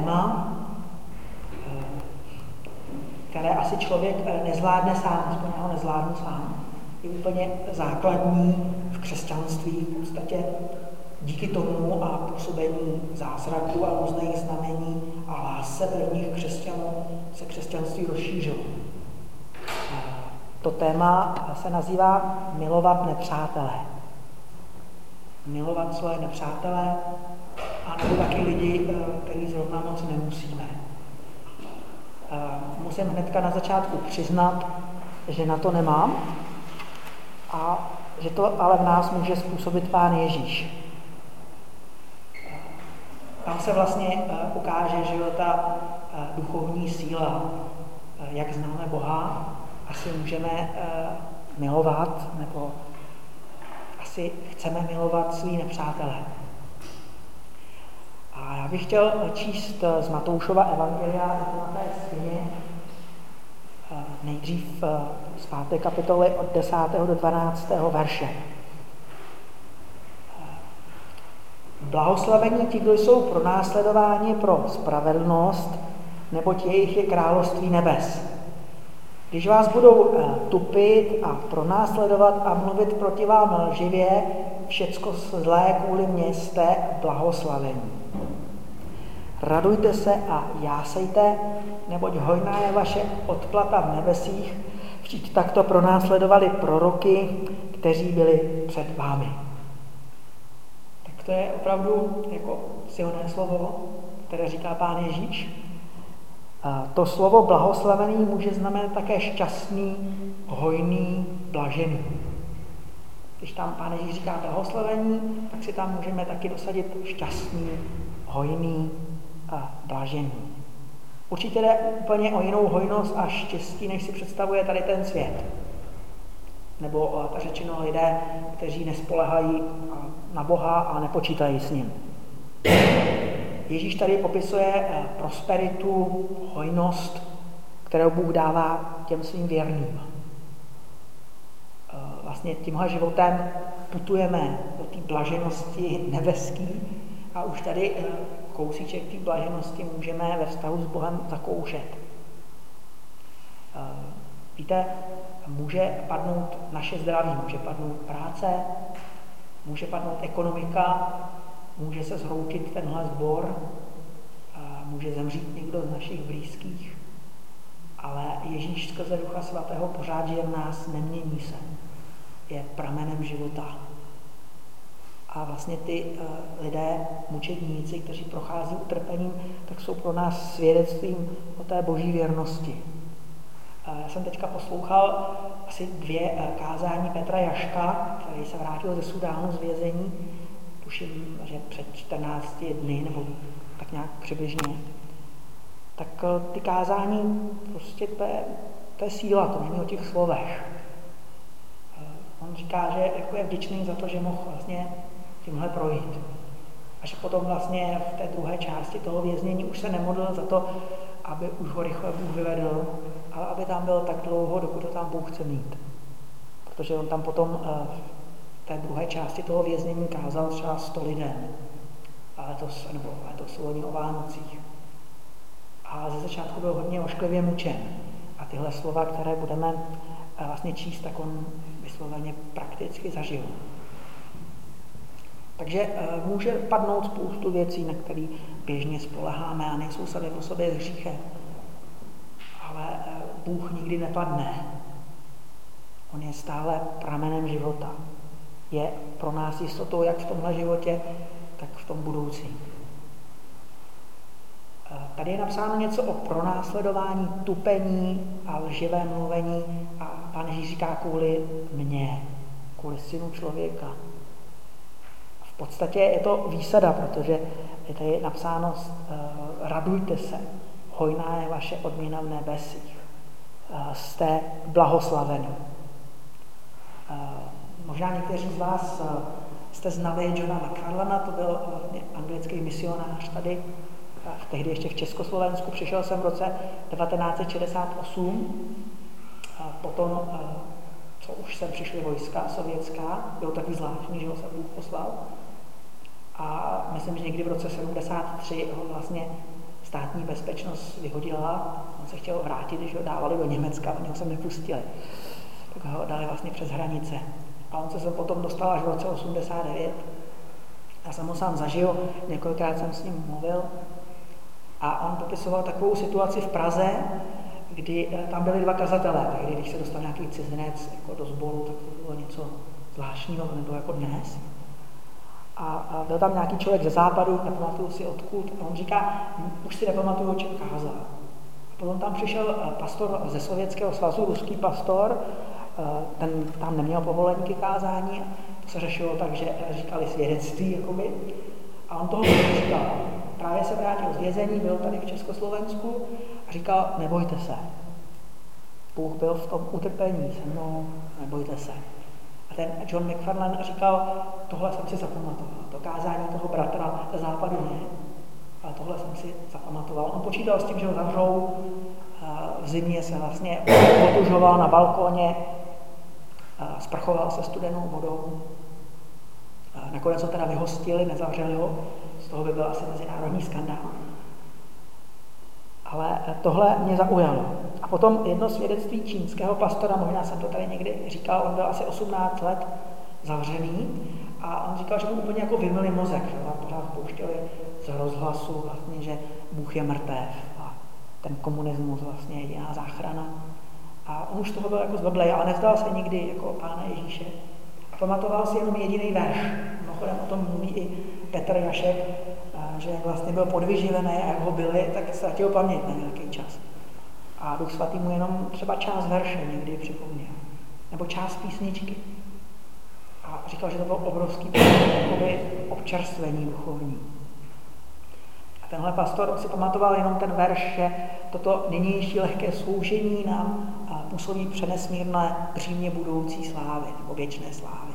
téma, které asi člověk nezvládne sám, aspoň já ho nezvládnu sám. Je úplně základní v křesťanství, v podstatě díky tomu a působení zázraků a různých znamení a lásce prvních křesťanů se křesťanství rozšířilo. To téma se nazývá milovat nepřátele. Milovat svoje nepřátele a nebo taky lidi, který zrovna moc nemusíme. Musím hnedka na začátku přiznat, že na to nemám a že to ale v nás může způsobit Pán Ježíš. Tam se vlastně ukáže, že ta duchovní síla, jak známe Boha, asi můžeme milovat, nebo asi chceme milovat svý nepřátele. A já bych chtěl číst z Matoušova evangelia na té svině nejdřív z 5. kapitoly od 10. do 12. verše. Blahoslavení ti, kdo jsou pronásledováni pro spravedlnost, neboť jejich je království nebes. Když vás budou tupit a pronásledovat a mluvit proti vám lživě, všecko zlé kvůli mě jste blahoslavení. Radujte se a jásejte, neboť hojná je vaše odplata v nebesích, vždyť takto pronásledovali proroky, kteří byli před vámi. Tak to je opravdu jako silné slovo, které říká Pán Ježíš. To slovo blahoslavený může znamenat také šťastný, hojný, blažený. Když tam Pán Ježíš říká blahoslavení, tak si tam můžeme taky dosadit šťastný, hojný a blažený. Určitě jde úplně o jinou hojnost a štěstí, než si představuje tady ten svět. Nebo tak řečeno lidé, kteří nespolehají na Boha a nepočítají s ním. Ježíš tady popisuje prosperitu, hojnost, kterou Bůh dává těm svým věrným. Vlastně tímhle životem putujeme do té blaženosti nebeský a už tady kousíček té blaženosti můžeme ve vztahu s Bohem zakoušet. Víte, může padnout naše zdraví, může padnout práce, může padnout ekonomika, může se zhroutit tenhle sbor, může zemřít někdo z našich blízkých, ale Ježíš skrze Ducha Svatého pořád žije v nás, nemění se. Je pramenem života. A vlastně ty lidé, mučedníci, kteří prochází utrpením, tak jsou pro nás svědectvím o té boží věrnosti. Já jsem teďka poslouchal asi 2 kázání Petra Jaška, který se vrátil ze Sudánu z vězení, tuším, že před 14 dny, nebo tak nějak přibližně. Tak ty kázání, prostě to je síla, to není o těch slovech. On říká, že jako je vděčný za to, že mohl vlastně tímhle projít. A že potom vlastně v té druhé části toho věznění už se nemodlil za to, aby už ho rychle Bůh vyvedl, ale aby tam byl tak dlouho, dokud to tam Bůh chce mít. Protože on tam potom v té druhé části toho věznění kázal třeba 100 lidem. Ale to slovo o Vánocích. A ze začátku byl hodně ošklivě mučen. A tyhle slova, které budeme vlastně číst, tak on vysloveně prakticky zažil. Takže může padnout spoustu věcí, na které běžně spoleháme a nejsou sami o sobě hříchem. Ale Bůh nikdy nepadne. On je stále pramenem života. Je pro nás jistotou jak v tomhle životě, tak v tom budoucím. Tady je napsáno něco o pronásledování, tupení a lživém mluvení a Pán Ježíš říká kvůli mně, kvůli synu člověka. V podstatě je to výsada, protože je tady napsáno radujte se, hojná je vaše odměna v nebesích. Jste blahoslaveni. Možná někteří z vás jste znali Johna McFarlana, to byl anglický misionář tady, tehdy ještě v Československu, přišel jsem v roce 1968, potom, co už sem přišly vojska sovětská, bylo takový zvláštní, že ho se Bůh poslal. A myslím, že někdy v roce 73 ho vlastně státní bezpečnost vyhodila, on se chtěl vrátit, když ho dávali do Německa, oni ho sem nepustili. Tak ho dali vlastně přes hranice. A on se potom dostal až v roce 89. Já jsem ho sám zažil, několikrát jsem s ním mluvil. A on popisoval takovou situaci v Praze, kdy tam byli dva kazatelé, takže když se dostal nějaký cizinec jako do sboru, tak to bylo něco zvláštního, to nebylo jako dnes. A byl tam nějaký člověk ze západu, nepamatuju si odkud, a on říká, už si nepamatuju, o čem kázal. A potom tam přišel pastor ze Sovětského svazu, ruský pastor, ten tam neměl povolení k kázání, to se řešilo tak, že říkali svědectví, jakoby, a on toho říkal. Právě se vrátil z vězení, byl tady v Československu a říkal, nebojte se. Bůh byl v tom utrpení se mnou, nebojte se. A ten John McFarlane říkal, tohle jsem si zapamatoval. To kázání toho bratra ze západu ne, ale tohle jsem si zapamatoval. On počítal s tím, že ho zavřou, v zimě se vlastně otužoval na balkóně, sprchoval se studenou vodou. Nakonec ho teda vyhostili, nezavřeli ho, z toho by byl asi mezinárodní skandál. Ale tohle mě zaujalo. A potom jedno svědectví čínského pastora, možná jsem to tady někdy říkal, on byl asi 18 let zavřený a on říkal, že mu úplně jako vymyli mozek, že vám pořád pouštěli z rozhlasu vlastně, že Bůh je mrtev a ten komunismus vlastně je jediná záchrana. A on už toho byl jako zblblej, ale nezdal se nikdy jako Pána Ježíše. A pamatoval si jenom jediný verš. Mimochodem o tom mluví i Petr Jašek, že jak vlastně byl podvyživený a jak ho byli, tak ztratil paměť na nějaký čas. A Duch Svatý mu jenom třeba část verše někdy připomněl. Nebo část písničky. A říkal, že to bylo obrovský občerstvení duchovní. A tenhle pastor si pamatoval jenom ten verš, že toto nynější lehké soužení nám působí přenesmírné břímě budoucí slávy, nebo věčné slávy.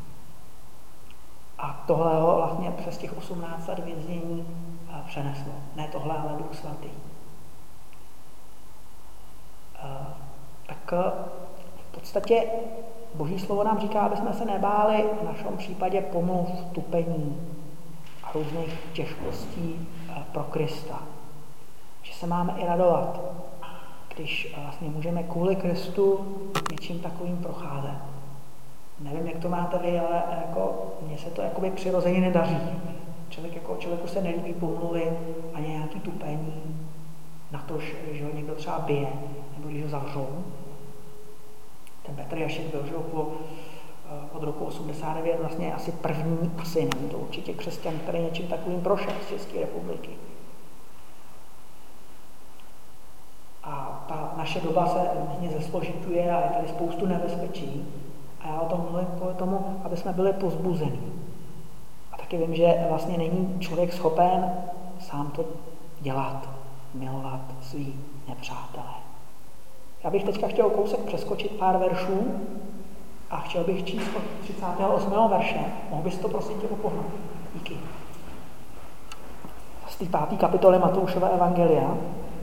A tohle ho vlastně přes těch 18 let věznění přeneslo. Ne tohle, ale Duch Svatý. Tak v podstatě Boží slovo nám říká, aby jsme se nebáli v našem případě pomluv, tupení a různých těžkostí pro Krista. Že se máme i radovat, když vlastně můžeme kvůli Kristu něčím takovým procházet. Nevím, jak to máte vy, ale jako, mně se to jakoby přirozeně nedaří. Člověku se nelíbí pomluvy a nějaký tupení, natož, že ho někdo třeba bije, nebo když ho zavřou. Ten Petr Jašek byl, že od roku 89 vlastně asi první, nevím, to určitě křesťan, který něčím takovým prošel z České republiky. A ta naše doba se různě zesložituje a je tady spoustu nebezpečí. A já o tom mluvím kvůli tomu, aby jsme byli povzbuzení. A taky vím, že vlastně není člověk schopen sám to dělat, milovat svý nepřátelé. Já bych teďka chtěl kousek přeskočit pár veršů a chtěl bych číst od 38. verše. Mohl bys to prosím tě upohnout? Díky. Z té 5. kapitoly Matoušova evangelia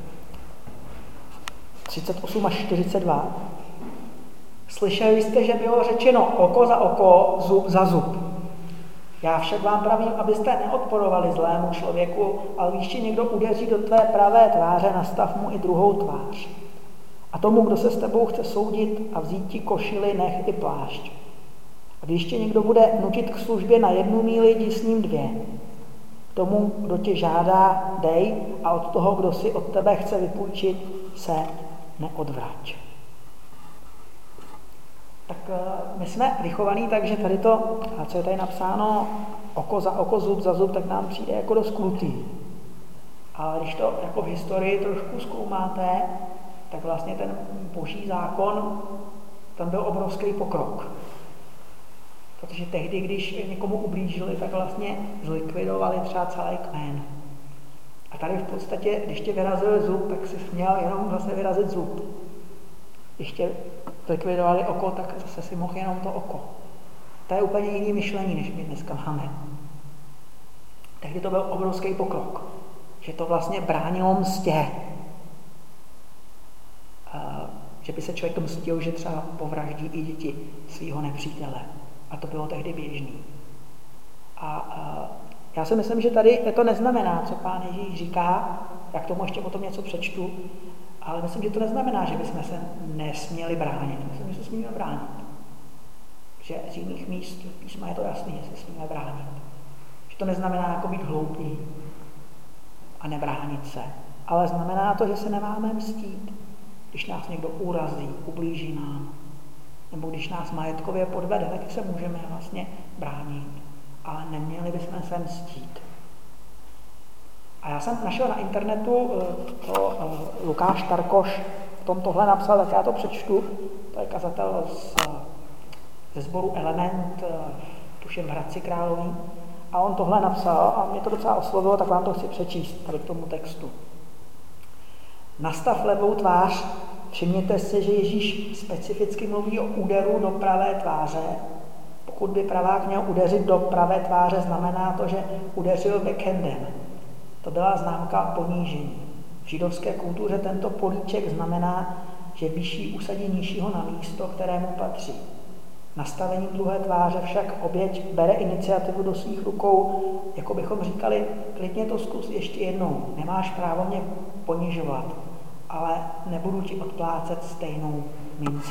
38 až 42. Slyšeli jste, že bylo řečeno oko za oko, zub za zub. Já však vám pravím, abyste neodporovali zlému člověku, ale když ti někdo udeří do tvé pravé tváře, nastav mu i druhou tvář. A tomu, kdo se s tebou chce soudit a vzít ti košili, nech i plášť. A když tě někdo bude nutit k službě na 1 míli, jdi s ním 2. Tomu, kdo tě žádá, dej a od toho, kdo si od tebe chce vypůjčit, se neodvrať. Tak my jsme vychovaní tak, že tady to, co je tady napsáno, oko za oko, zub za zub, tak nám přijde jako dost krutý. Ale když to jako v historii trošku zkoumáte, tak vlastně ten Boží zákon, tam byl obrovský pokrok. Protože tehdy, když někomu ublížili, tak vlastně zlikvidovali třeba celý kmen. A tady v podstatě, když tě vyrazili zub, tak si měl jenom zase vyrazit zub. Když tě zlikvidovali oko, tak zase si mohl jenom to oko. To je úplně jiné myšlení, než my dneska máme. Tehdy to byl obrovský pokrok. Že to vlastně bránilo mstě. Že by se člověk mstil, že třeba povraždí i děti svého nepřítele. A to bylo tehdy běžný. A já si myslím, že tady to neznamená, co Pán Ježíš říká, já k tomu ještě potom něco přečtu, ale myslím, že to neznamená, že bychom se nesměli bránit. Myslím, že se smíme bránit. Že z jiných míst písma je to jasné, že se smíme bránit. Že to neznamená jako být hloupý a nebránit se, ale znamená to, že se nemáme mstít, když nás někdo urazí, ublíží nám, nebo když nás majetkově podvede, tak se můžeme vlastně bránit, ale neměli bychom se mstít. A já jsem našel na internetu, Lukáš Tarkoš v tom tohle napsal, tak já to přečtu, to je kazatel ze sboru Element, tuším v Hradci Králové, a on tohle napsal a mě to docela oslovilo, tak vám to chci přečíst tady k tomu textu. Nastav levou tvář, všimněte si, že Ježíš specificky mluví o úderu do pravé tváře. Pokud by pravák měl udeřit do pravé tváře, znamená to, že udeřil backhandem. To byla známka ponížení. V židovské kultuře tento políček znamená, že vyšší usadí nižšího na místo, kterému patří. Nastavením druhé tváře však oběť bere iniciativu do svých rukou, jako bychom říkali, klidně to zkus ještě jednou, nemáš právo mě ponižovat, ale nebudu ti odplácet stejnou minci.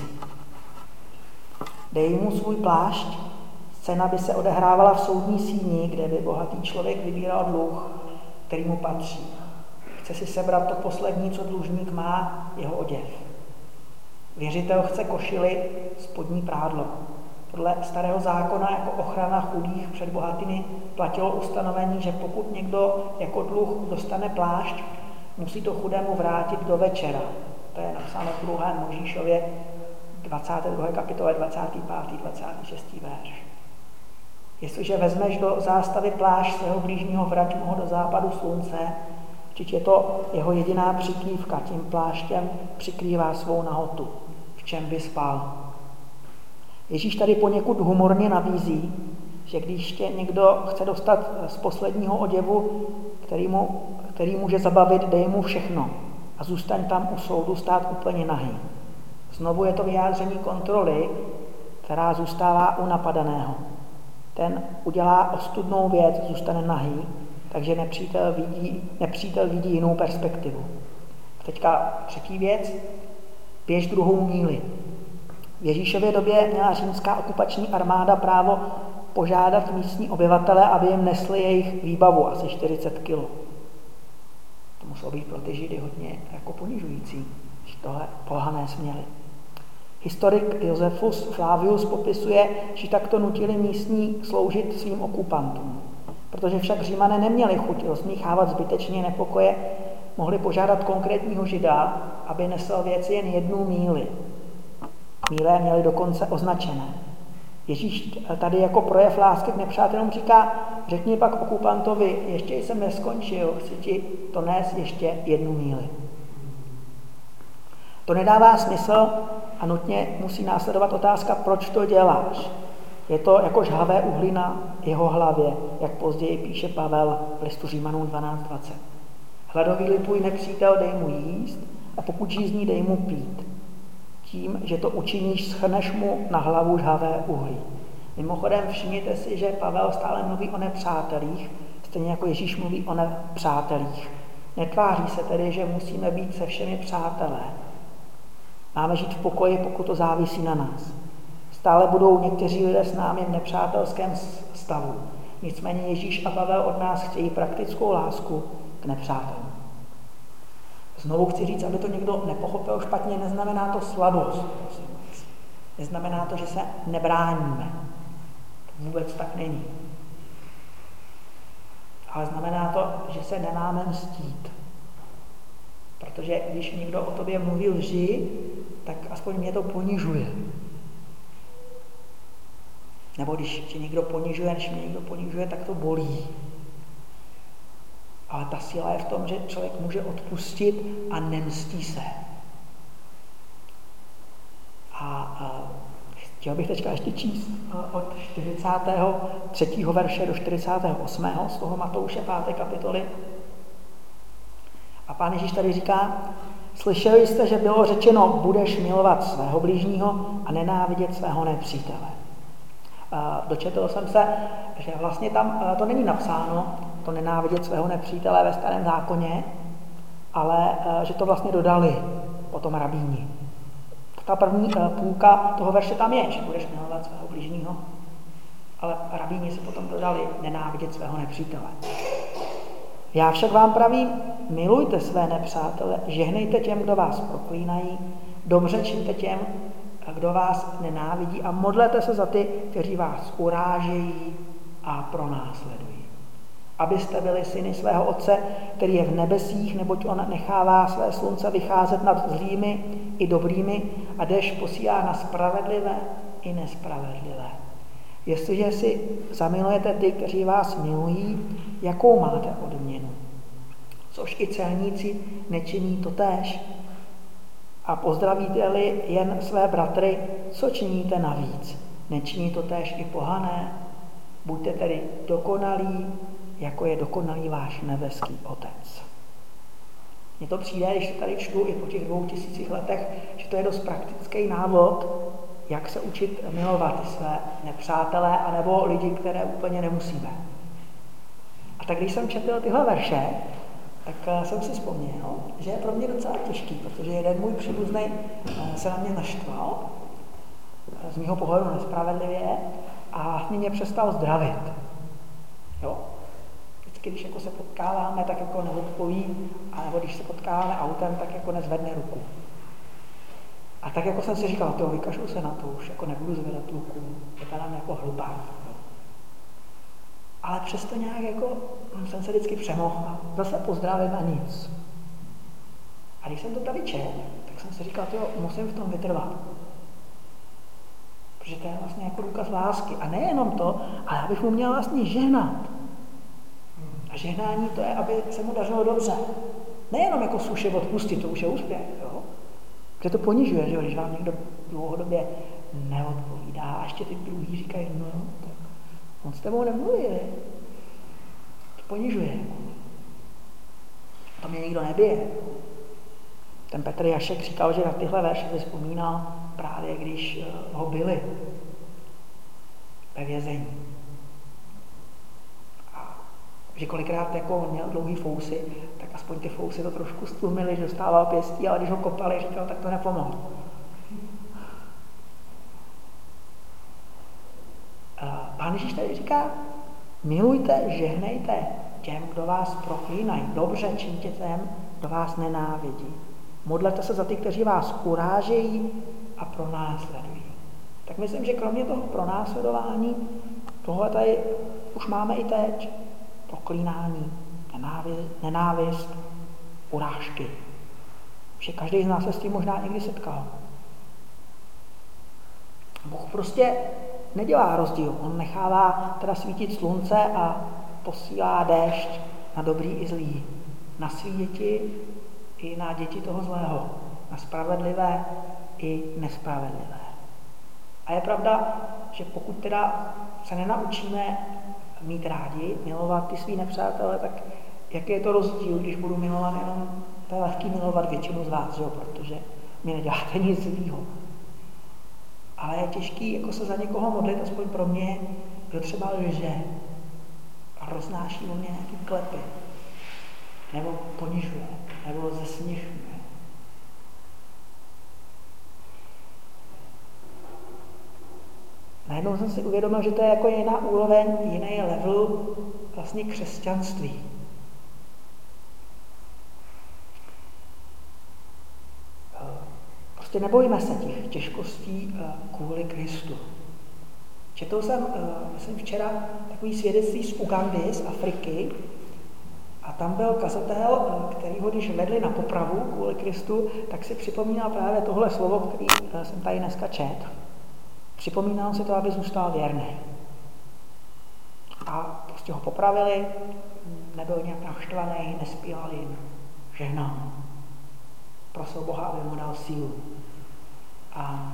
Dej mu svůj plášť, scéna by se odehrávala v soudní síni, kde by bohatý člověk vybíral dluh, který mu patří. Chce si sebrat to poslední, co dlužník má, jeho oděv. Věřitel chce košili, spodní prádlo. Podle starého zákona jako ochrana chudých před bohatými platilo ustanovení, že pokud někdo jako dluh dostane plášť, musí to chudému vrátit do večera. To je napsáno v 2. Mojžíšově 22. kapitole 25. 26. verš. Jestliže vezmeš do zástavy plášť svého blížního, vrať mu ho do západu slunce, vždyť je to jeho jediná přikrývka, tím pláštěm přikrývá svou nahotu, v čem by spal. Ježíš tady poněkud humorně nabízí, že když tě někdo chce dostat z posledního oděvu, který může zabavit, dej mu všechno a zůstaň tam u soudu stát úplně nahý. Znovu je to vyjádření kontroly, která zůstává u napadaného. Ten udělá ostudnou věc, zůstane nahý, takže nepřítel vidí jinou perspektivu. Teďka třetí věc, běž druhou míli. V Ježíšově době měla římská okupační armáda právo požádat místní obyvatele, aby jim nesli jejich výbavu, asi 40 kg. To muselo být pro ty Židy hodně jako ponižující, když tohle pohané směli. Historik Josephus Flavius popisuje, že takto nutili místní sloužit svým okupantům. Protože však Římané neměli chuť rozmíchávat zbytečně nepokoje, mohli požádat konkrétního Žida, aby nesl věci jen 1 míli. Míle měli dokonce označené. Ježíš tady jako projev lásky k nepřátelům říká, řekni pak okupantovi, ještě jsem neskončil, chci ti to nést ještě 1 míli. To nedává smysl a nutně musí následovat otázka, proč to děláš. Je to jako žhavé uhlí na jeho hlavě, jak později píše Pavel v listu Římanům 12:20. Hladový-li tvůj nepřítel, dej mu jíst a pokud žízní, dej mu pít. Tím, že to učiníš, schrneš mu na hlavu žhavé uhlí. Mimochodem všimněte si, že Pavel stále mluví o nepřátelích, stejně jako Ježíš mluví o nepřátelích. Netváří se tedy, že musíme být se všemi přátelé. Máme žít v pokoji, pokud to závisí na nás. Stále budou někteří lidé s námi v nepřátelském stavu. Nicméně Ježíš a Pavel od nás chtějí praktickou lásku k nepřátelům. Znovu chci říct, aby to někdo nepochopil špatně, neznamená to slabost. Neznamená to, že se nebráníme. To vůbec tak není. Ale znamená to, že se nemáme mstít. Protože když někdo o tobě mluví lži, tak aspoň mě to ponižuje. Nebo když tě někdo ponižuje, tak to bolí. Ale ta síla je v tom, že člověk může odpustit a nemstí se. A chtěl bych teďka ještě číst od 43. verše do 48. z toho Matouše 5. kapitoly. A Pán Ježíš tady říká, slyšeli jste, že bylo řečeno, budeš milovat svého blížního a nenávidět svého nepřítele. Dočetl jsem se, že vlastně tam to není napsáno, to nenávidět svého nepřítele ve Starém zákoně, ale že to vlastně dodali potom rabíni. Ta první půlka toho verše tam je, že budeš milovat svého bližního, ale rabíni se potom dodali nenávidět svého nepřítele. Já však vám pravím, milujte své nepřátele, žehnejte těm, kdo vás proklínají, dobře čiňte těm, kdo vás nenávidí a modlete se za ty, kteří vás urážejí a pronásledují. Abyste byli syny svého Otce, který je v nebesích, neboť on nechává své slunce vycházet nad zlými i dobrými a déšť posílá na spravedlivé i nespravedlivé. Jestliže si zamilujete ty, kteří vás milují, jakou máte odměnu? Což i celníci nečiní totéž. A pozdravíte-li jen své bratry, co činíte navíc? Nečiní totéž i pohané? Buďte tedy dokonalí, jako je dokonalý váš nebeský Otec. Mně to přijde, když to tady čtu i po těch 2000 letech, že to je dost praktický návod, jak se učit milovat své nepřátelé anebo lidi, které úplně nemusíme. A tak když jsem četl tyhle verše, tak jsem si vzpomněl, že je pro mě docela těžký, protože jeden můj příbuzný se na mě naštval, z mého pohledu nespravedlivě, a mě přestal zdravit. Jo? Vždycky, když jako se potkáváme, tak jako neodpoví, anebo když se potkáváme autem, tak jako nezvedne ruku. A tak jako jsem si říkal, vykašlu se na to, už jako nebudu zvedat ruku, vypadám jako hlupák. Ale přesto nějak jako jsem se vždycky přemohl a zase pozdravím a nic. A když jsem to tady četl, tak jsem si říkal, musím v tom vytrvat. Protože to je vlastně jako důkaz lásky. A nejenom to, ale abych mu měl vlastně žehnat. A žehnání to je, aby se mu dařilo dobře. Nejenom jako suše odpustit, to už je úspěch. Jo? Protože to ponižuje, že když vám někdo dlouhodobě neodpovídá a ještě ty druhý říkají, no, tak on s tebou nemluví. To ponižuje. To mě nikdo nebije. Ten Petr Jašek říkal, že na tyhle verše si vzpomínal právě, když ho byli ve vězení. A že kolikrát jako měl dlouhý fousy, tak aspoň ty fousy to trošku stlumily, že dostával pěstí, ale když ho kopali, říkal, tak to nepomohlo. Pán Ježíš tady říká, milujte, žehnejte těm, kdo vás proklínají, dobře čiňte těm, kdo vás nenávidí. Modlete se za ty, kteří vás urážejí a pronásledují. Tak myslím, že kromě toho pronásledování, tohle tady už máme i teď. Proklínání, nenávist, urážky. Že každý z nás se s tím možná někdy setkal. Bůh prostě nedělá rozdíl. On nechává teda svítit slunce a posílá déšť na dobrý i zlý. Na svý děti i na děti toho zlého. Na spravedlivé i nespravedlivé. A je pravda, že pokud teda se nenaučíme mít rádi, milovat ty svý nepřátele, tak jaký je to rozdíl, když budu milovat jenom, to je lehký milovat většinu z vás, jo, protože mi neděláte nic zlýho. Ale je těžký jako se za někoho modlit, aspoň pro mě, kdo třeba lže a roznáší o mě nějaký klepy, nebo ponižuje, nebo zesměšňuje. Najednou jsem si uvědomil, že to je jako jiná úroveň, jiný level vlastně křesťanství. Prostě nebojíme se těch těžkostí kvůli Kristu. Četl jsem, myslím včera, takový svědectví z Ugandy, z Afriky, a tam byl kazatel, kterýho, když vedli na popravu kvůli Kristu, tak si připomínal právě tohle slovo, který jsem tady dneska četl. Připomínal si to, aby zůstal věrný. A prostě ho popravili, nebyl nějak naštvaný, nespíval jim, žehnal. Prosil Boha, aby mu dal sílu. A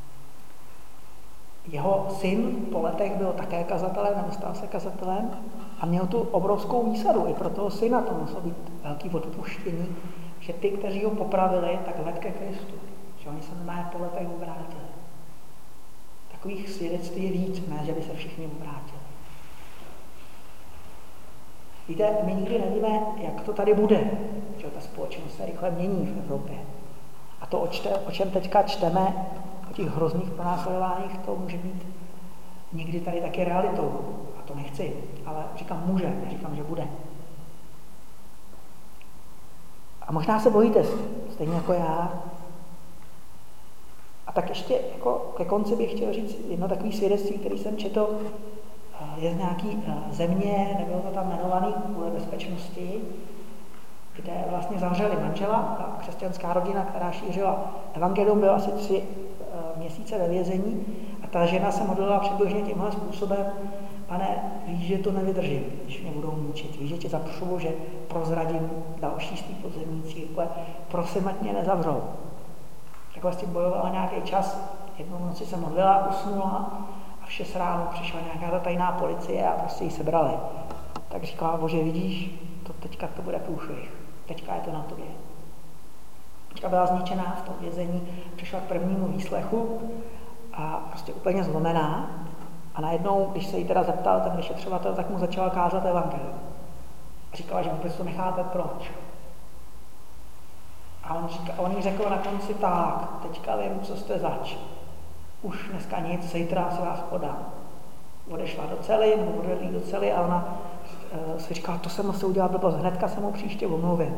jeho syn po letech byl také kazatelem, nebo stal se kazatelem a měl tu obrovskou výsadu. I pro toho syna to muselo být velký odpuštění, že ty, kteří ho popravili, tak ved ke Kristu. Že oni se normálně po letech obrátili. Takových svědectví je víc, ne, že by se všichni obrátili. Víte, my nikdy nevíme, jak to tady bude, že ta společnost se rychle mění v Evropě. A to, o čem teďka čteme, o těch hrozných pronásledováních, to může být někdy tady taky realitou. A to nechci, ale říkám může, neříkám, že bude. A možná se bojíte, stejně jako já. A tak ještě jako ke konci bych chtěl říct jedno takové svědectví, který jsem četl, je z nějaký země, nebylo to tam jmenovaný kvůli bezpečnosti, kde vlastně zavřeli manžela, ta křesťanská rodina, která šířila evangelium, byla asi 3 měsíce ve vězení a ta žena se modlila přibližně tímhle způsobem: Pane, víš, že to nevydržím, když mě budou mučit, víš, že tě zapřu, že prozradím další z té podzemní církve, prosím, ať mě nezavřou. Takhle s tím bojovala nějaký čas, jednou noci se modlila, usnula a v 6 ráno přišla nějaká ta tajná policie a prostě ji sebrali. Tak říkala: Bože, vidíš, teďka to bude průšvih, teďka je to na tobě. Teďka byla zničená v tom vězení, přišla k prvnímu výslechu a prostě úplně zlomená. A najednou, když se jí teda zeptal ten vyšetřovatel, tak mu začala kázat evangelium. A říkala, že vůbec to nechápe proč. A on jí řekl na konci: tak, teďka vím, co jste zač. Už dneska nic, zítra se vás podám. Odešla do cely, odvedli do cely a ona si říkala: to jsem musel udělat blbost, hnedka se mu příště omluvil.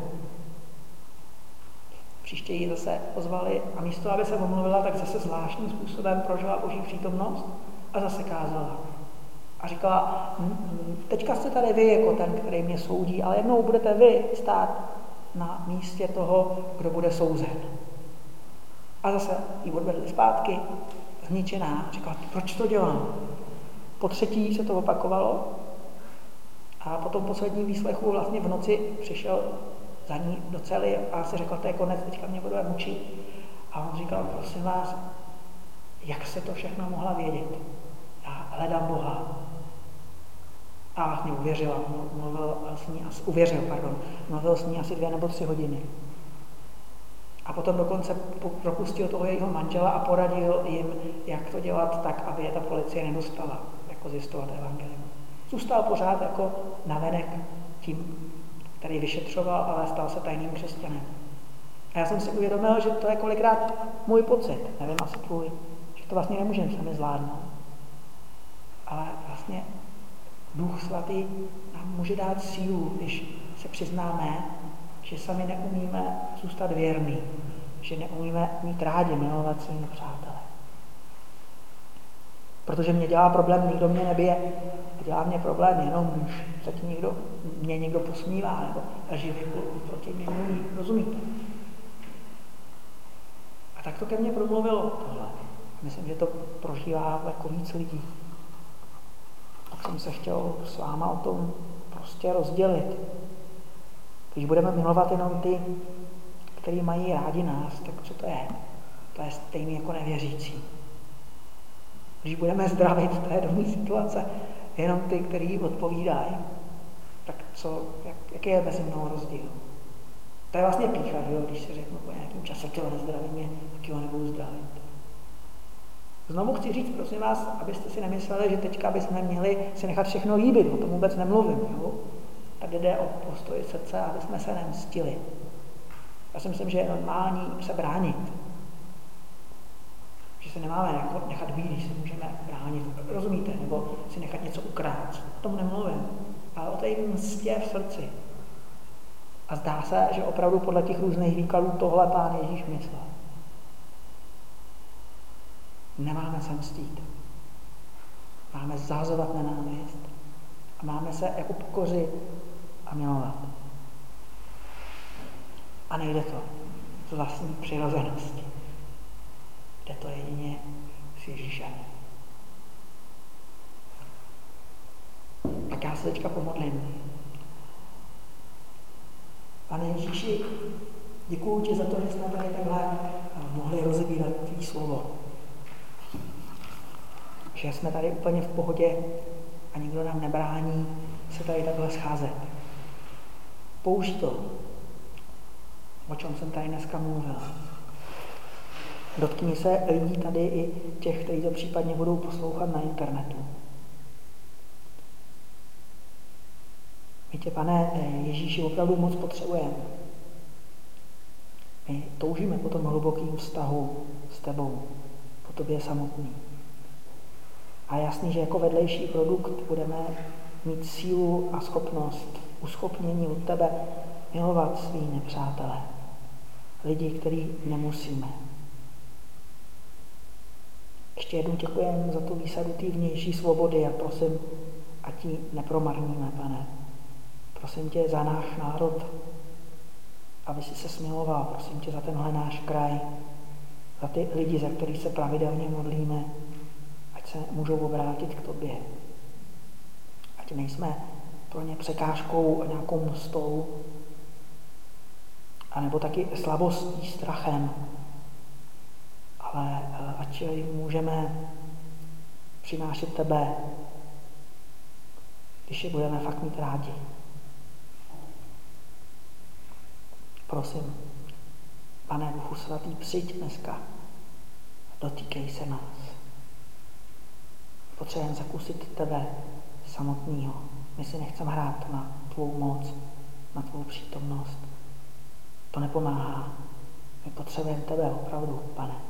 Příště ji zase ozvali a místo, aby se omluvila, tak zase zvláštním způsobem prožila Boží přítomnost a zase kázala. A říkala: teďka jste tady vy jako ten, který mě soudí, ale jednou budete vy stát na místě toho, kdo bude souzen. A zase ji odvedli zpátky, zničená. Říkala: proč to dělám? Po 3. se to opakovalo a po tom posledním výslechu vlastně v noci přišel za ní do cely a si řekla: to je konec, teďka mě budou mučit. A on říkal: prosím vás, jak se to všechno mohla vědět? Já hledám Boha. A vlastně mluvil s ní asi 2 nebo 3 hodiny. A potom dokonce propustil toho jejího manžela a poradil jim, jak to dělat tak, aby je ta policie nedostala, jako zjistovat evangelium. Zůstal pořád jako navenek tím, který vyšetřoval, ale stal se tajným křesťanem. A já jsem si uvědomil, že to je kolikrát můj pocit, nevím, asi tvůj, že to vlastně nemůžeme sami zvládnout. Ale vlastně Duch Svatý nám může dát sílu, když se přiznáme, že sami neumíme zůstat věrní, že neumíme mít rádi, milovat svými přáteli. Protože mě dělá problém, nikdo mě nebije. A dělá mě problém jenom, když se mě někdo posmívá, nebo živě proti mě mluví. Rozumíte? A tak to ke mně promluvilo tohle. Myslím, že to prožívá jako víc lidí. Tak jsem se chtěl s váma o tom prostě rozdělit. Když budeme milovat jenom ty, kteří mají rádi nás, tak co to je? To je stejný jako nevěřící. Když budeme zdravit té domní situace jenom ty, kteří odpovídají, tak jaký je mezi mnou rozdíl? To je vlastně pýcha, že? Když si řeknu po nějakém čase, tělo nezdraví mě, tak ho nebudu zdravit. Znovu chci říct, prosím vás, abyste si nemysleli, že teďka bychom měli si nechat všechno líbit, o tom vůbec nemluvím. Jo? Tady jde o postoj srdce, aby jsme se nemstili. Já si myslím, že je normální se bránit. Že se nemáme nechat být, když se můžeme bránit. Rozumíte? Nebo si nechat něco ukrát. O tom nemluvím. Ale o té mstě v srdci. A zdá se, že opravdu podle těch různých výkladů tohle Pán Ježíš myslel. Nemáme se mstít. Máme zahazovat nenávist. A máme se jako pokořit a milovat. A nejde to z vlastní přirozenosti. Jde to jedině s Ježíšem. Tak já se teďka pomodlím. Pane Ježíši, děkuju ti za to, že jsme tady takhle mohli rozebírat tvý slovo. Že jsme tady úplně v pohodě a nikdo nám nebrání se tady takhle scházet. Použij to, o čem jsem tady dneska mluvil. Dotkni se lidí tady i těch, kteří to případně budou poslouchat na internetu. My My tě, Pane Ježíši, opravdu moc potřebujeme. My toužíme po tom hlubokým vztahu s tebou, po tobě samotný. A jasný, že jako vedlejší produkt budeme mít sílu a schopnost uschopnění od tebe milovat svý nepřátele. Lidi, který nemusíme. Ještě jednou děkujeme za tu výsadu té vnější svobody a prosím, ať ji nepromarníme, Pane. Prosím tě za náš národ, aby si se smiloval. Prosím tě za tenhle náš kraj, za ty lidi, za který se pravidelně modlíme, ať se můžou obrátit k tobě. Ať nejsme pro ně překážkou a nějakou mstou, anebo taky slabostí, strachem, ale ať jim můžeme přinášet tebe, když je budeme fakt mít rádi. Prosím, Pane Duchu Svatý, přijď dneska, dotýkej se nás. Potřebujeme zakusit tebe samotného. My si nechceme hrát na tvou moc, na tvou přítomnost. To nepomáhá. My potřebujeme tebe opravdu, Pane.